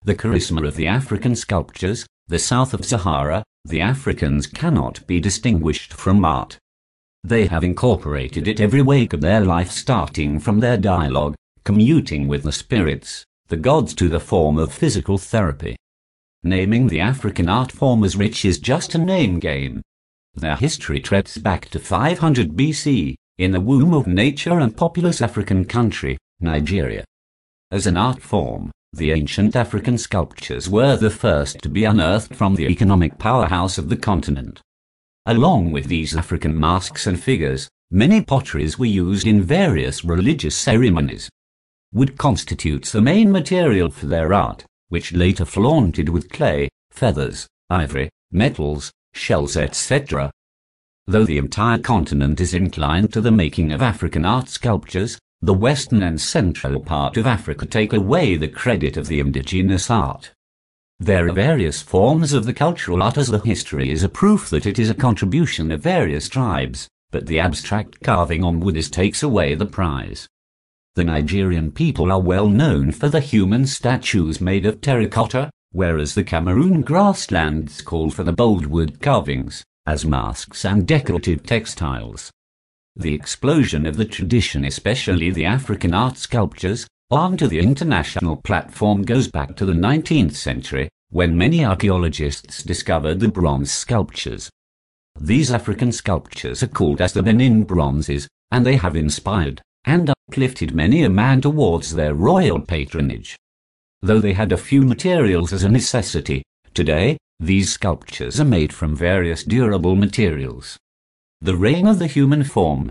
The charisma of the African sculptures, the south of Sahara, the Africans cannot be distinguished from art. They have incorporated it every wake of their life, starting from their dialogue, commuting with the spirits, the gods, to the form of physical therapy. Naming the African art form as rich is just a name game. Their history traces back to 500 BC, in the womb of nature and populous African country, Nigeria. As an art form, the ancient African sculptures were the first to be unearthed from the economic powerhouse of the continent. Along with these African masks and figures, many potteries were used in various religious ceremonies. Wood constitutes the main material for their art, which later flaunted with clay, feathers, ivory, metals, shells, etc. Though the entire continent is inclined to the making of African art sculptures, the western and central part of Africa take away the credit of the indigenous art. There are various forms of the cultural art, as the history is a proof that it is a contribution of various tribes, but the abstract carving on wood takes away the prize. The Nigerian people are well known for the human statues made of terracotta, whereas the Cameroon grasslands call for the bold wood carvings, as masks and decorative textiles. The explosion of the tradition, especially the African art sculptures, onto the international platform goes back to the 19th century, when many archaeologists discovered the bronze sculptures. These African sculptures are called as the Benin bronzes, and they have inspired and uplifted many a man towards their royal patronage. Though they had a few materials as a necessity, today, these sculptures are made from various durable materials. The reign of the human form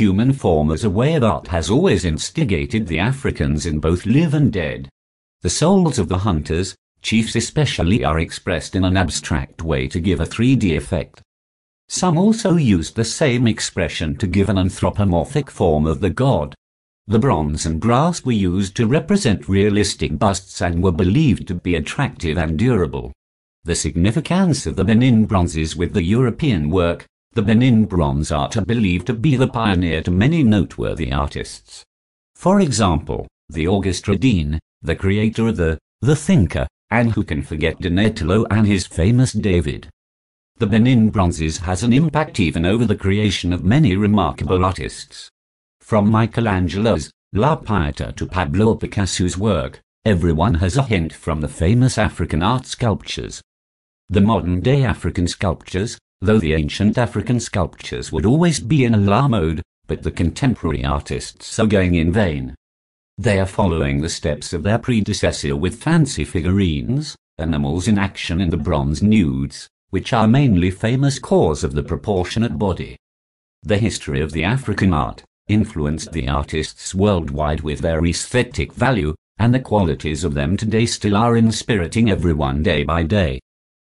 as a way of art has always instigated the Africans in both live and dead. The souls of the hunters, chiefs especially, are expressed in an abstract way to give a 3D effect. Some also used the same expression to give an anthropomorphic form of the god. The bronze and brass were used to represent realistic busts and were believed to be attractive and durable. The significance of the Benin bronzes with the European work, the Benin bronze art, are believed to be the pioneer to many noteworthy artists. For example, the Auguste Rodin, the creator of the Thinker, and who can forget Donatello and his famous David. The Benin bronzes has an impact even over the creation of many remarkable artists. From Michelangelo's La Pietà to Pablo Picasso's work, everyone has a hint from the famous African art sculptures. The modern-day African sculptures, though the ancient African sculptures would always be in a la mode, but the contemporary artists are going in vain. They are following the steps of their predecessor with fancy figurines, animals in action, and the bronze nudes, which are mainly famous cause of the proportionate body. The history of the African art influenced the artists worldwide with their aesthetic value, and the qualities of them today still are inspiriting everyone day by day.